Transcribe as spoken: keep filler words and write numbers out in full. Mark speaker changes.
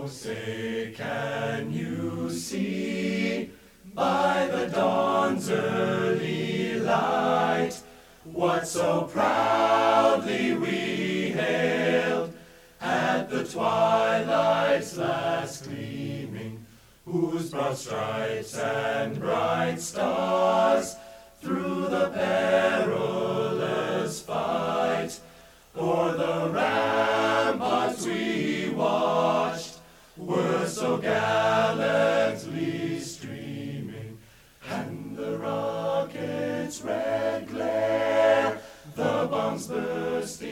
Speaker 1: Say, can you see by the dawn's early light what so proudly we hailed at the twilight's last gleaming, whose broad stripes and bright stars through the perilous fight o'er the ramparts we watched were so gallantly streaming, and the rocket's red glare, the bombs bursting